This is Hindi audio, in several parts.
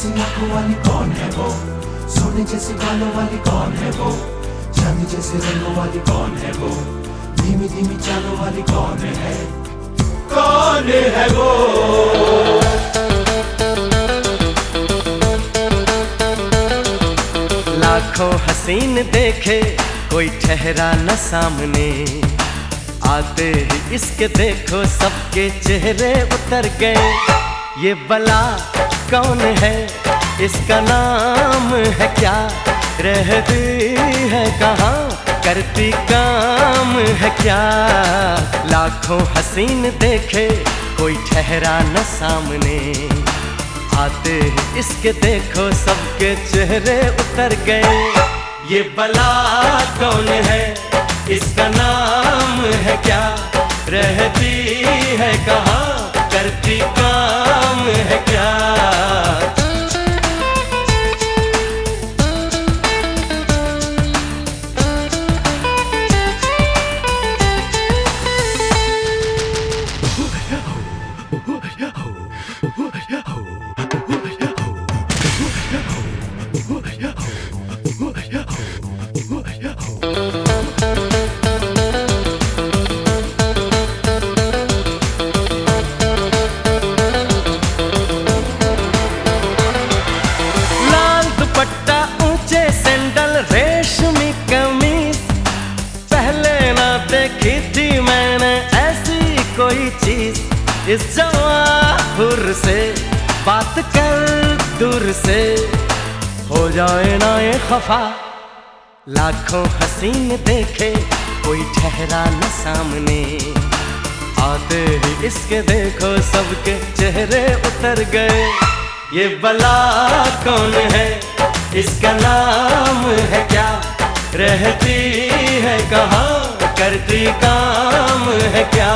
जैसी आंखों वाली कौन है वो, सोने जैसे बालों वाली कौन है वो, चांदी जैसे रंगों वाली कौन है वो, धीमी धीमी चालों वाली कौन है वो। लाखों हसीन देखे कोई ठहरा न सामने, आते ही इसके देखो सबके चेहरे उतर गए। ये बला कौन है, इसका नाम है क्या, रहती है कहाँ, करती काम है क्या। लाखों हसीन देखे कोई ठहरा न सामने, आते ही इसके देखो सबके चेहरे उतर गए। ये बला कौन है, इसका नाम है क्या, रहती है कहाँ, करती काम है क्या। रेशमी कमीज पहले ना देखी थी मैंने ऐसी कोई चीज। इस जवाहुर से बात कर दूर से, हो जाए ना ये खफा। लाखों हसीन देखे कोई ठहरा न सामने, आते ही इसके देखो सबके चेहरे उतर गए। ये बला कौन है, इसका नाम है क्या, रहती है कहाँ, करती काम है क्या।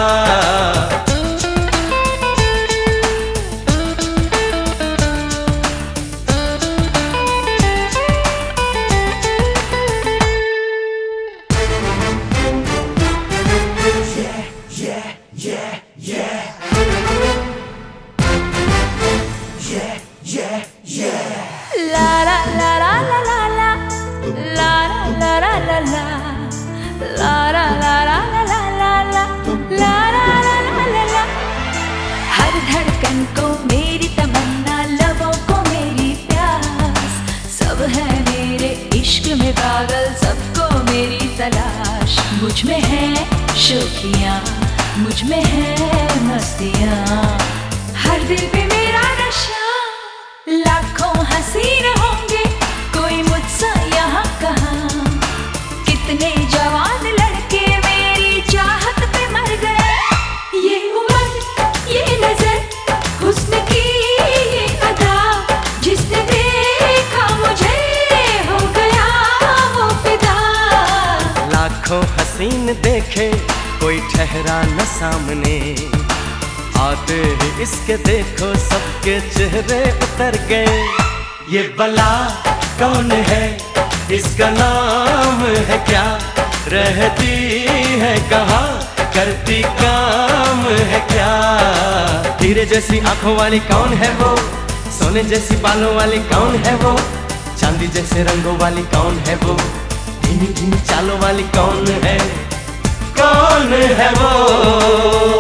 हर धड़कन को मेरी तमन्ना, लबों को मेरी प्यास, सब है मेरे इश्क में पागल, सबको मेरी तलाश। मुझ में है शौकियाँ, मुझ में है मस्तियाँ, हर दिल पे मेरा नशा। लाखों हसीन होंगे कोई मुझसा यहाँ कहाँ, कितने जवान लड़के मेरी चाहत पे मर गए। ये उम्र, ये नजर, हुस्न की ये अदा, जिसने देखा मुझे हो गया वो फिदा। लाखों हसीन देखे कोई ठहरा न सामने, आते ही इसके देखो सबके चेहरे उतर गए। ये बला कौन है, इसका नाम है क्या, रहती है कहाँ, करती काम है क्या। हीरे जैसी आंखों वाली कौन है वो, सोने जैसी बालों वाली कौन है वो, चांदी जैसे रंगों वाली कौन है वो, धीमी धीमी चालों वाली कौन है वो।